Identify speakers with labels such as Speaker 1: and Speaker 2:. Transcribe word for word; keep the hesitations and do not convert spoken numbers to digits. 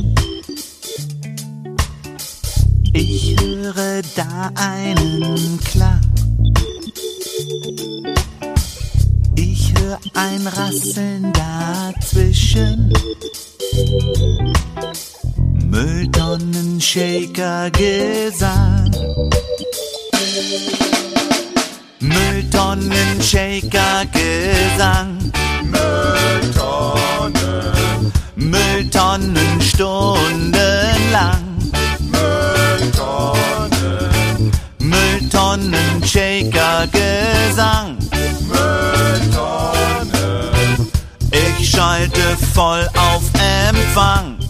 Speaker 1: Ich höre da einen Klang. Ich hör ein Rasseln dazwischen. Mülltonnen, Shaker, Gesang. Mülltonnen, Shaker, Gesang.
Speaker 2: Mülltonnen,
Speaker 1: Mülltonnen stundenlang.
Speaker 2: Mülltonnen,
Speaker 1: Mülltonnen, Shaker, Gesang.
Speaker 2: Mülltonnen.
Speaker 1: Ich schalte voll auf Empfang.